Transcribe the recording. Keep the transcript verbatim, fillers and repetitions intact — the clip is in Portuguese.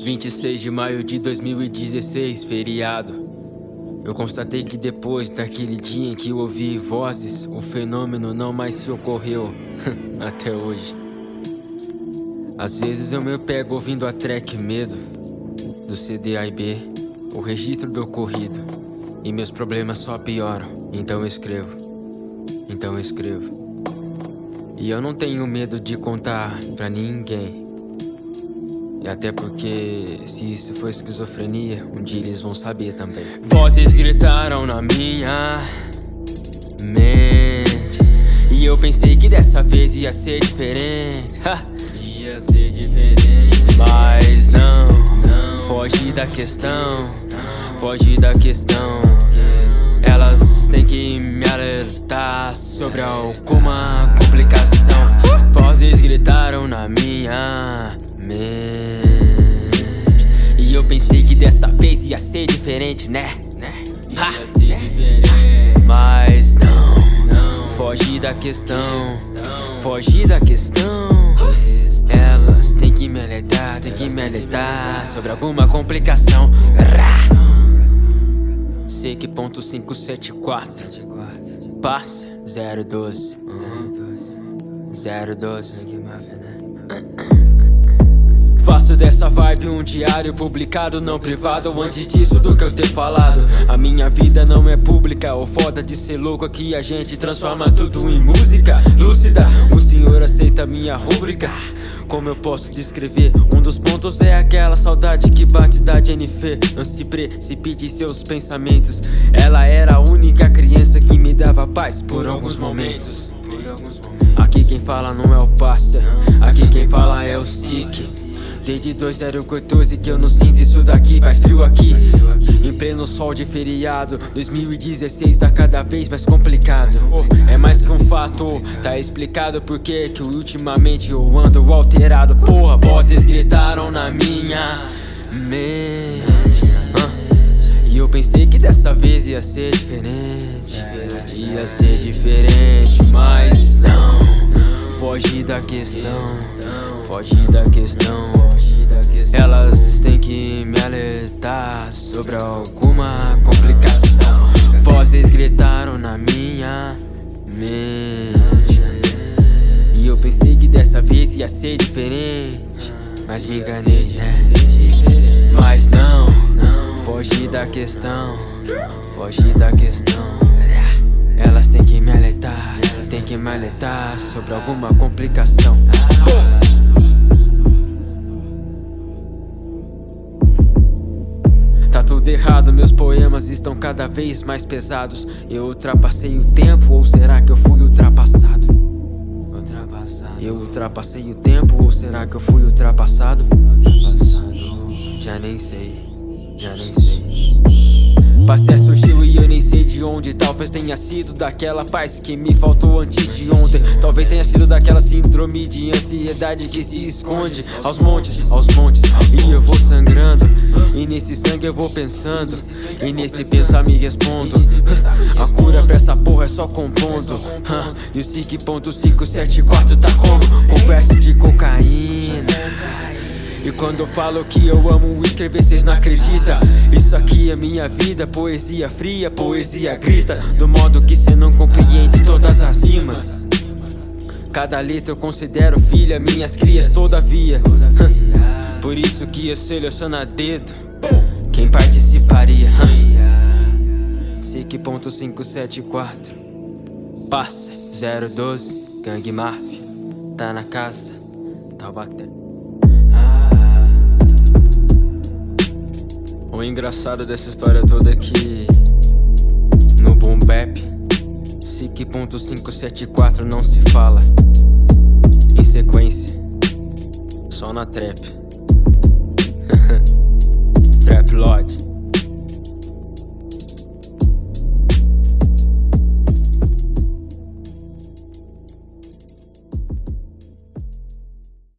vinte e seis de maio de dois mil e dezesseis, feriado. Eu constatei que depois daquele dia em que eu ouvi vozes, o fenômeno não mais se ocorreu até hoje. Às vezes eu me pego ouvindo a track Medo, do C D A e B, o registro do ocorrido, e meus problemas só pioram. Então eu escrevo, então eu escrevo. E eu não tenho medo de contar pra ninguém. E até porque, se isso for esquizofrenia, um dia eles vão saber também. Vozes gritaram na minha mente, e eu pensei que dessa vez ia ser diferente. Ha! Ia ser diferente. Mas não, não, foge da questão, foge da questão. Elas têm que me alertar sobre alguma complicação. Vozes gritaram na minha mente, e eu pensei que dessa vez ia ser diferente, né? Ia ser diferente. Mas não, não, foge da questão, foge da questão. Elas têm que me alertar, têm que me alertar sobre alguma complicação. C Q ponto cinco sete quatro, passa zero doze, zero doze. Faço dessa vibe um diário publicado, não privado. Antes disso do que eu ter falado, a minha vida não é pública. O foda de ser louco aqui, a gente transforma tudo em música lúcida. O senhor aceita minha rúbrica. Como eu posso descrever? Um dos pontos é aquela saudade que bate da Jennifer. Não se precipite em seus pensamentos. Ela era a única criança que me dava paz por alguns momentos. Aqui quem fala não é o Pasta, aqui quem fala é o Sick. Desde dois mil e quatorze que eu não sinto isso daqui. Faz frio aqui, em pleno sol de feriado. Dois mil e dezesseis tá cada vez mais complicado. É mais que um fato, tá explicado porque que ultimamente eu ando alterado. Porra, vozes gritaram na minha mente, uh, e eu pensei que dessa vez ia ser diferente. Ia ser diferente, mas não. Foge da questão, foge da questão. Elas têm que me alertar sobre alguma complicação. Vozes gritaram na minha mente, e eu pensei que dessa vez ia ser diferente. Mas me enganei, né? Mas não, foge da questão, foge da questão. Elas têm que me alertar, têm que me alertar sobre alguma complicação. Tá tudo errado, meus poemas estão cada vez mais pesados. Eu ultrapassei o tempo, ou será que eu fui ultrapassado? Ultrapassado. Eu ultrapassei o tempo, ou será que eu fui ultrapassado? Ultrapassado. Já nem sei, já nem sei. Passé surgiu e eu nem sei de onde. Talvez tenha sido daquela paz que me faltou antes de ontem. Talvez tenha sido daquela síndrome de ansiedade que se esconde aos montes, aos montes. E eu vou sangrando, e nesse sangue eu vou pensando, e nesse pensar me respondo. A cura pra essa porra é só compondo. E o C Q ponto cinco sete quatro tá como? Conversa de cocaína. E quando eu falo que eu amo escrever, cês não acreditam. Isso aqui é minha vida, poesia fria, poesia grita, do modo que cê não compreende todas as rimas. Cada letra eu considero filha, minhas crias todavia. Por isso que eu seleciono a dedo quem participaria. C Q ponto cinco sete quatro, passa zero doze, Gangue Máfia, tá na casa, Taubaté. O engraçado dessa história toda é que no boom bap C Q ponto cinco sete quatro não se fala em sequência, só na trap. Trap Lord.